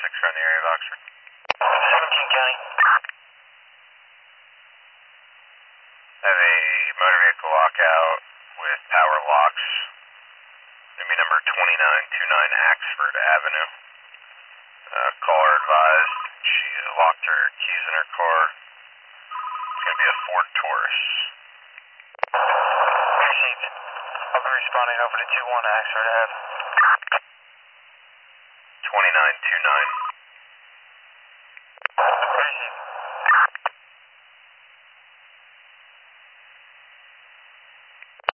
around the area of Oxford. 17 County. I have a motor vehicle lockout with power locks. Maybe number 2929 Axford Avenue. Caller advised she locked her keys in her car. It's going to be a Ford Taurus. Received. I'll be responding over to 21 Axford Ave. 2929.